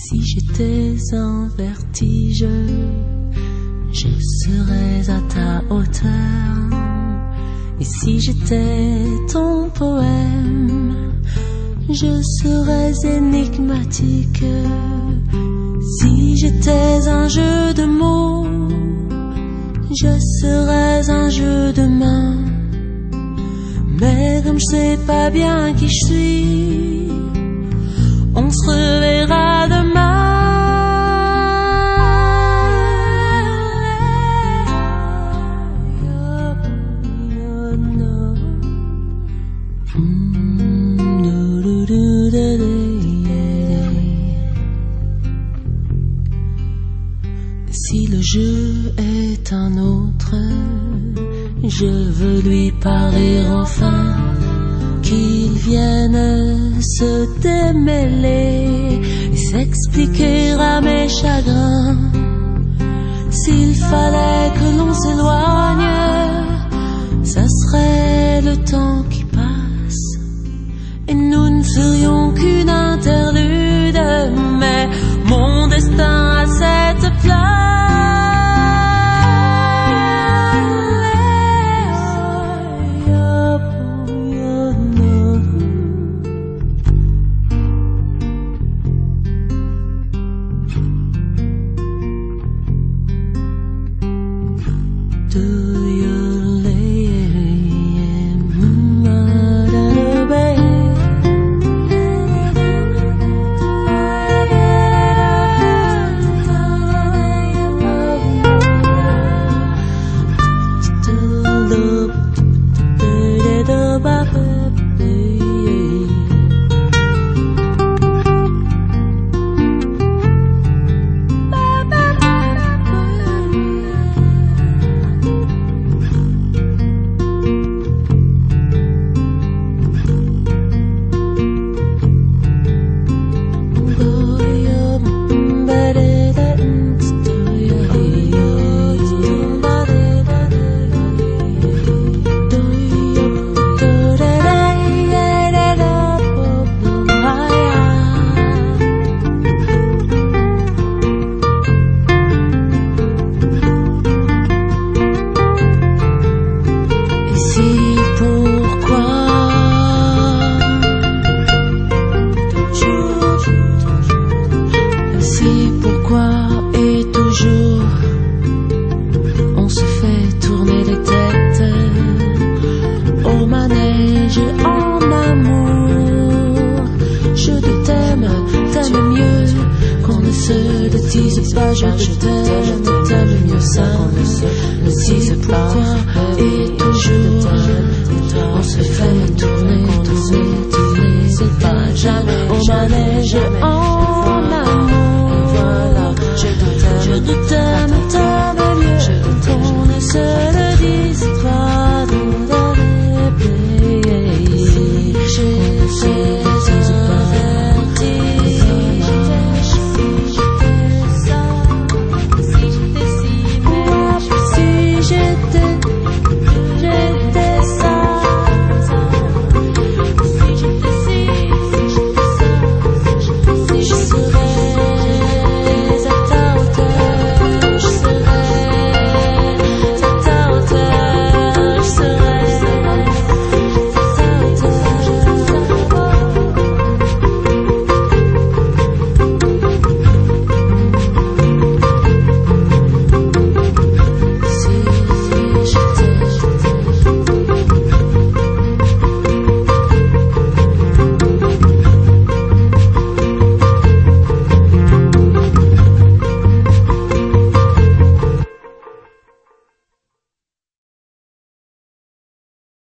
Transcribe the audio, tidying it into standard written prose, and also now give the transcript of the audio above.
Si j'étais un vertige, je serais à ta hauteur. Et si j'étais ton poème, je serais énigmatique. Si j'étais un jeu de mots, je serais un jeu de main. Mais comme je sais pas bien qui je suis, on se reverra demain. Si le jeu est un autre, je veux lui parler enfin, qu'il vienne se démêler et s'expliquer à mes chagrins. S'il fallait que l'on s'éloigne, ça serait le temps qui passe et nous ne ferions qu'une interlude. Mais mon destin a cette place. On se fait tourner, c'est pas jamais, jamais, jamais.